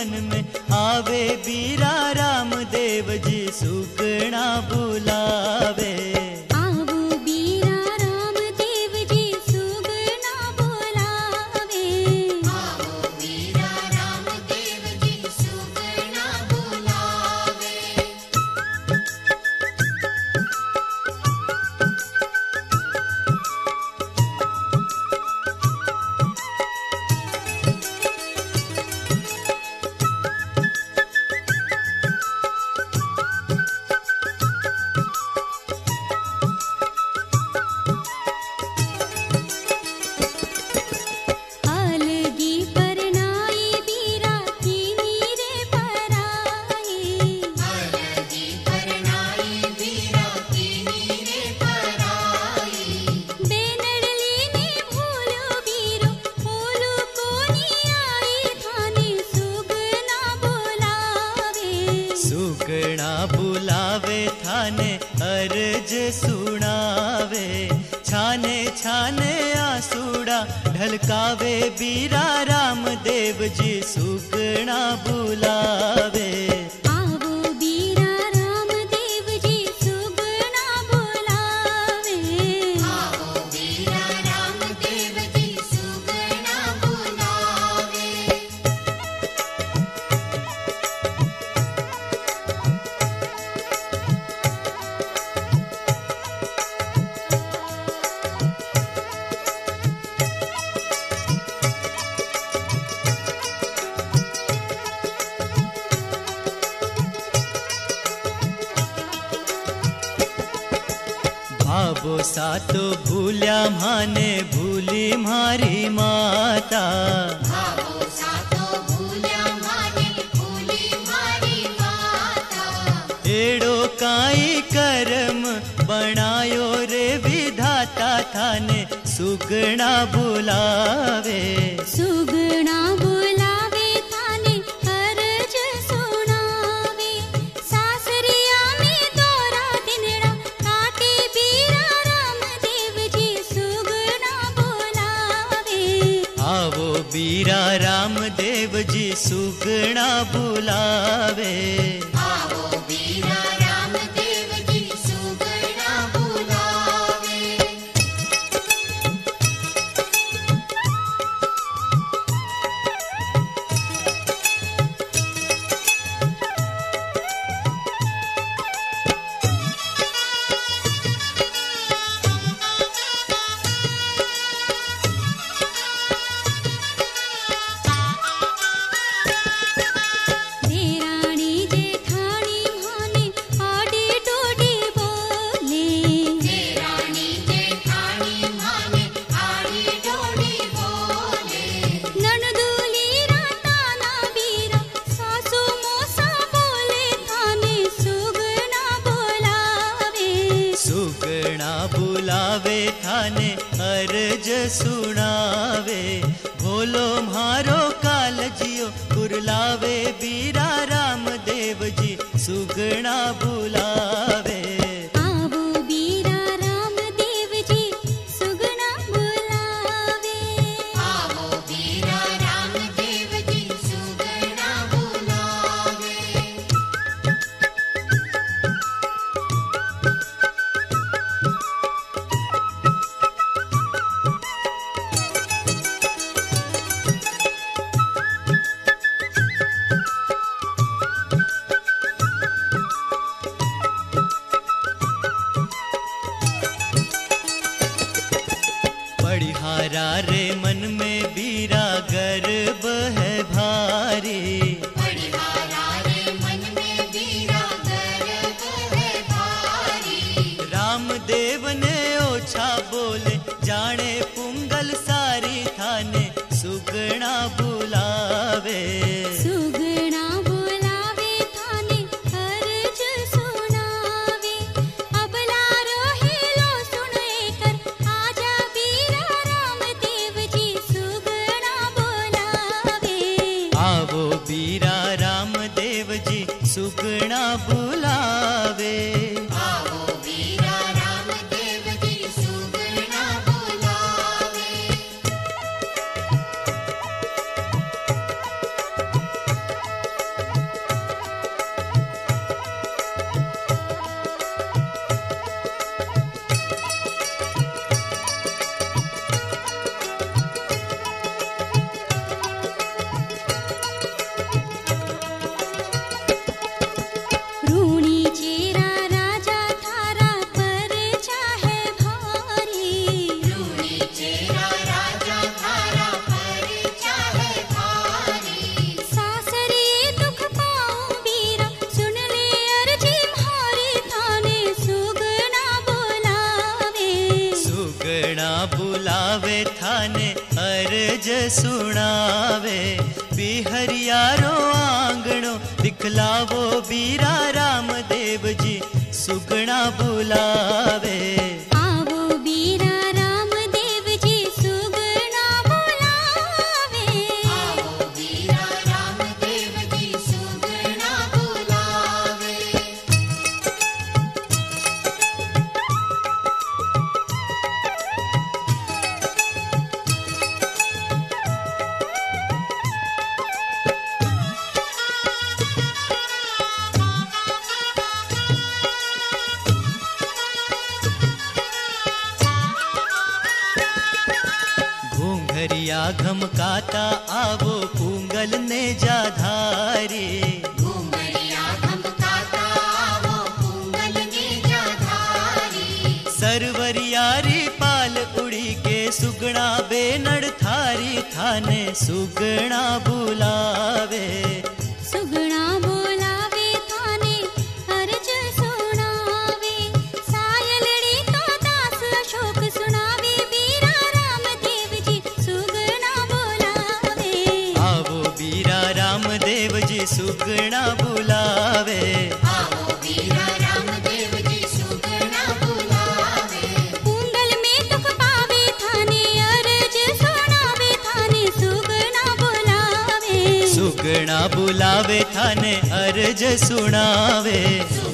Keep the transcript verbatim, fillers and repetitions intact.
मन में आवे बीरा रामदेव जी सुगना बुलावे। आवो बीरा रामदेव जी सुगना बुलावे। आवो बीरा रामदेव जी सुगना बुलावे। अलगी परनाई बीरा कीनी रे पराई। अलगी परनाई बीरा कीनी रे पराई। बेनडली ने भूलो बीरो भूलो कोनी आई थाने सुगना बुलावे। सुगना बुलावे थाने अर्ज सुनावे। छाने छाने आसूड़ा ढलकावे बीरा रामदेव जी सुगना बुलावे। आवो बीरा रामदेव जी सुगना बुलावे। आवो बीरा रामदेव जी सुगना बुलावे। भावो सातो भूल्या माने भूली मारी माता। भावो सातो भूल्या माने भूली मारी माता। एड़ो काई कर्म बनायो रे विधाता थाने सुगना बुलावे। सुगना बुलावे थाने अर्ज सुनावे। सासरिया में दोरा दिनड़ा काटे बीरा रामदेव जी सुगना बुलावे। आवो बीरा रामदेव जी सुगना बुलावे। आवो बीरा रामदेव जी सुगना बुलावे। देराणी जेठाणी माने आडे डोडे बोले। देरानी जेठानी माने आड़ी डोडी बोले। ननदुली राताना बीरा सासू मोसा बोले थाने सुगना बुलावे। सुगना बुलावे थाने अर्ज सुनावे। भोलो म्हारो काल जियो कुरलावे बीरा रामदेव जी सुगना बुलावे। आवो बीरा रामदेव जी सुगना बुलावे। आवो बीरा रामदेव जी सुगना बुलावे। पड़िहारा रे मन में बीरा गर्व है भारी। पड़िहारा रे मन में बीरा गर्व है भारी। रामदेव ने ओछा बोले जाने पुंगल सारी थाने सुगना बुलावे। सुगना बुलावे थाने अर्ज सुनावे। अबला रोहिलो सुने कर आजा बीरा रामदेव जी सुगना बुलावे। आवो बीरा रामदेव जी सुगना बुलावे। आवो बीरा रामदेव जी सुगना बुलावे। बुलावे थाने अर्ज सुनावे। बिहरियारो आंगणो दिखलावो बीरा रामदेव जी सुगना बुलावे। आवो बीरा रामदेव जी सुगना बुलावे। आवो बीरा रामदेव जी सुगना बुलावे। घूंघरिया घमकाता आवो पुंगल ने जाधारी। घूंघरिया घमकाता आवो पुंगल ने जाधारी। सरवरियारी पाल उड़ी के सुगना बेनड़ थारी थाने सुगना बुलावे। सुगना बोलावे थाने अर्ज सुनावे। सायलड़ी तो दास अशोक सुनावे बीरा रामदेव जी सुगना बोलावे। आवो बीरा रामदेव जी सुगना बुलावे। आवो बीरा रामदेव जी सुगना बुलावे। पुंगल में दुख पावे थाने अर्ज सुनावे थाने सुगना बोलावे। सुगना बुलावे थाने अर्ज सुनावे।